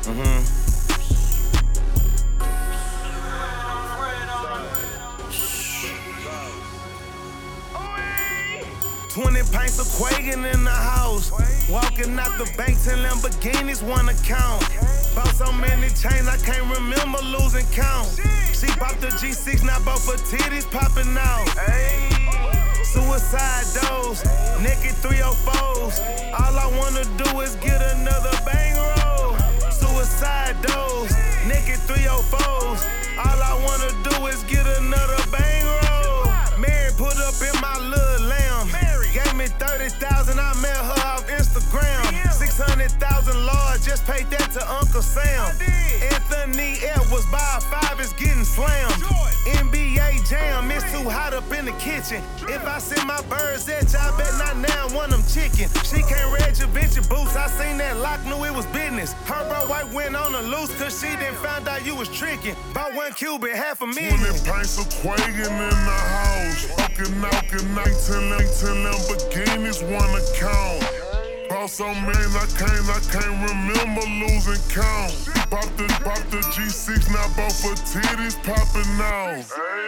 $20 pints of Quagan in the house. Walking out the bank till Lamborghinis one account. Bought so many chains I can't remember losing count. She popped the G6, now both her titties popping out. Suicide dose, naked 304s. All I wanna do is get another bang roll. Suicide dose, naked 304s. All I wanna do is get another bang roll. Mary put up in my little lamb. Gave me 30,000, I met her off Instagram. 600,000 large, just paid that to Uncle Sam. Anthony Edwards by 5 is getting slammed. NBA Jam, it's too hot up in the kitchen. If I send my birds at you, I bet not now one them chicken. She can't read your bitch your boots, I seen that lock, knew it was business. Her bro white went on the loose, cause she didn't found out you was tricking. Bought 1 Cuban, $500,000. 20 pints of Quagan in the house. Walking out, 19 Lamborghinis, one account. Bought so many, I can't remember losing count. Bought the G6, now both her titties popping out.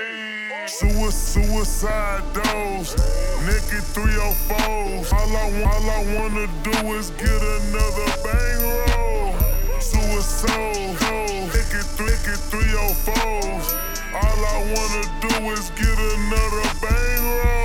Suicide dose, naked 304s. All I wanna do is get another bang roll. Suicide dose, naked 304s. All I wanna do is get another bang roll.